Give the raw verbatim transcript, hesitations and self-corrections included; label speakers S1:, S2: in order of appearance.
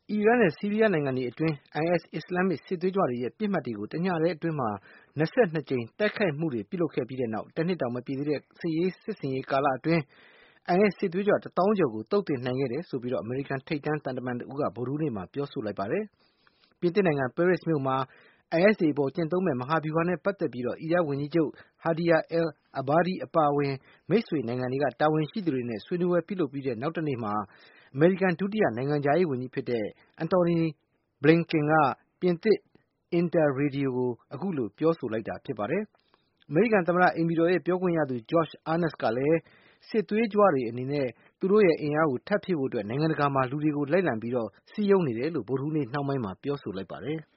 S1: အီရတ်နဲ့ဆီးရီးယားနိုင်ငံတွေအတွင်း အိုင်အက်စ် အစ္စလာမ်မစ်စစ်သွေးကြွတွေရဲ့ပစ်မှတ်တွေကိုတညတည်းအတွင်းမှာ၂၂ကြိမ်တိုက်ခိုက်မှုတွေပြုလုပ်ခဲ့ပြီးတဲ့နောက်တနှစ်တောင်မပြည့်သေးတဲ့စစ်ရေးစစ်ဆင်ရေးကာလအတွင်း အိုင်အက်စ်စစ်သွေးကြွတသောင်းကျော်ကိုသုတ်သင်နိုင်ခဲ့တယ်လို့အမေရိကန်ထိပ်တန်းသံတမန်တဦးကဗုဒ္ဓဟူးနေ့မှာပြောဆိုလိုက်ပါတယ်။ ပြင်သစ်နိုင်ငံပဲရစ်မြို့မှာ အိုင်အက်စ်တွေအပေါ်ကျင့်သုံးမယ့်မဟာဗျူဟာနဲ့ပတ်သက်ပြီးအီရတ်ဝန်ကြီးချုပ် Haider al-Abadi အပါအဝင်မိတ်ဆွေနိုင်ငံတွေကတာဝန်ရှိသူတွေနဲ့ဆွေးနွေးပွဲပြုလုပ်ပြီးတဲ့နောက်တနေ့မှာအမေရိကန်ဒုတိယနိုင်ငံခြားရေးဝန်ကြီးဖြစ်တဲ့ Antony Blinken ကပြင်သစ် Inter Radio ကိုအခုလိုပြောဆိုလိုက်တာဖြစ်ပါတယ်။ အမေရိကန်သမ္မတအိမ်ဖြူတော်ပြောခွင့်ရသူ Josh Earnest ကလည်းစစ်သွေးကြွတွေအနေနဲ့သူတို့ရဲ့အင်အားကိုထပ်ဖြည့်ဖို့နိုင်ငံတကာမှာလူတွေကိုလိုက်လံပြီးစည်းရုံးနေတယ်လို့ဗုဒ္ဓဟူးနေ့နှောင်းပိုင်းမှာပြောဆိုလိုက်ပါတယ်။